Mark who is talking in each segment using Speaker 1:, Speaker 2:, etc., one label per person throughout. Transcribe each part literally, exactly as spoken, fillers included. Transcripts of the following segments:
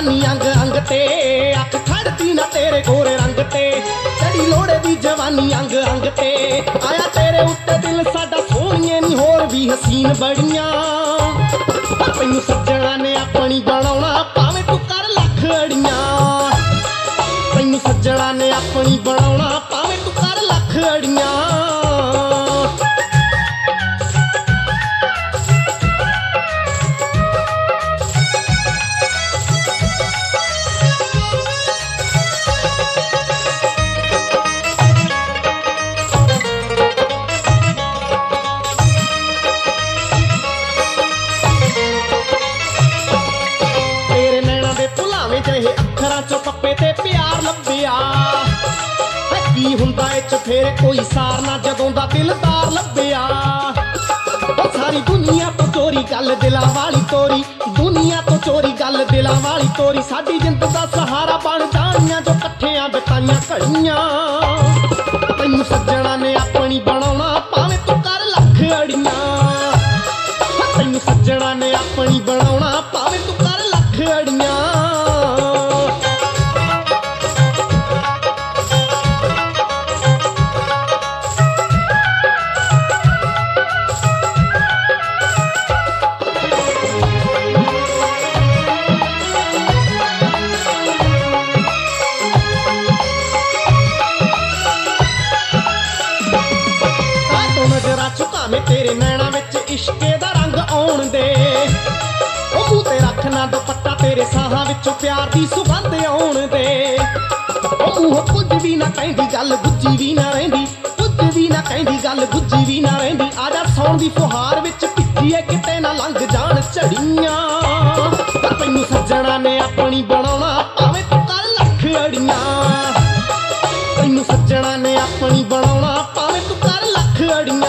Speaker 1: जवानी अंग अंग ते अख खड़ती ना तेरे गोरे रंग ते चढ़ी लोड़े दी जवानी अंग अंग ते आया तेरे उत्ते दिल साडा सोहणिए नी होर भी हसीन बड़ियां तैनू सज्जणा ने अपनी बनाउणा भावें तू कर लख अड़ियां तैनू सज्जणा ने अपनी बनाउणा भावें तू कर लख अड़ियां फेर कोई सार ना जदों दा दिलदार लभ्या सारी दुनिया तो चोरी गल दिलां वाली तोरी दुनिया तो चोरी गल दिलां वाली तोरी साडी जिंद दा सहारा बन जाणियां जो कट्ठियां बिताइयां घड़ियां तैनू सज्जणा ने अपनी बनाउणा भावें तू कर लख अड़ियां तैनू सज्जणा ने अपनी बनाउणा भावें तू कर लख अड़ियां तेरे नैना विच इश्के दा रंग आउण दे ओ मूंह ते रखना दुपट्टा तेरे साहां विचों प्यार दी सुगंध आउण दे ओ मूंह कुछ भी ना कहंदी गल गुज्जी भी ना रहिंदी कुछ भी ना कहंदी गल गुज्जी भी ना रहिंदी आजा सौण दी फुहार विच भिज्जीए किते ना लंघ जाण झड़ियां तैनू सज्जणा ने अपनी बनाउणा भावें तू कर लख अड़ियां तैनू सज्जणा ने अपनी बनाउणा भावें तू कर लख अड़ियां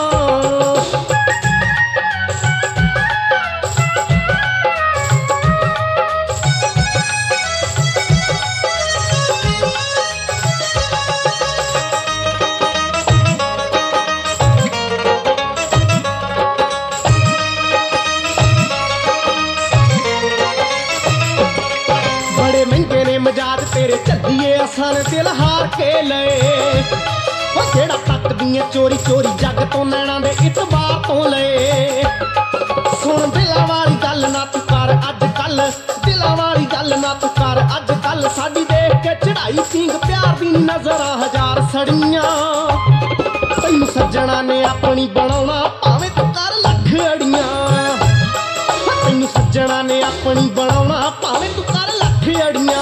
Speaker 1: मजाज तेरे झद्दिए असां ने दिल हार के लए ओ जेड़ा तकदियां चोरी चोरी जग तो नैना दे इतबार तो लए सुन दिलां वाली गल ना तू कर अज कल दिलां वाली गल ना तू कर अज कल साडी देख के चढ़ाई सींग प्यार दी नजरां हजार सड़ियां तैनू सज्जणा ने अपनी बनाउणा भावें तू कर लख अड़ियां तैनू सज्जणा ने अपनी बनाउणा भावें तू कर लख अड़ियां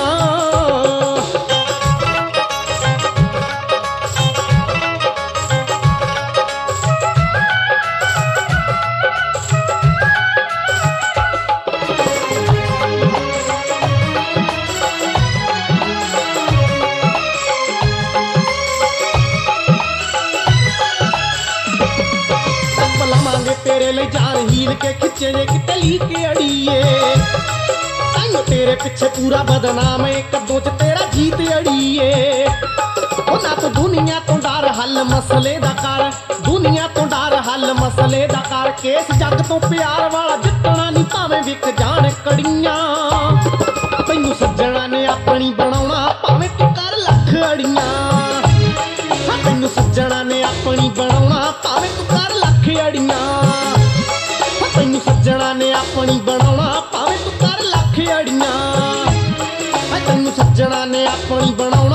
Speaker 1: तेरे ले जान हील के खिच्चे जे किते ली के अड़िए ताइयों तेरे पिछे पूरा बदनाम है कदों च तेरा जीत अड़िए ओ ना तो दुनिया तो डर हल मसले दा कर दुनिया तो डर हल मसले दा कर केस जग तो प्यार वाला जितना नहीं भावें विक जान कड़ियां तैनू सज्जणा ने अपनी बनाउणा भावें तू कर लख अड़ियां तैनू सज्जणा ने अपनी बनाउणा भावें तू कर लख अड़ियां तैनू सज्जणा ने अपनी बनाउणा भावें तू कर लख अड़ियां तैनू सज्जणा ने अपनी बनाउणा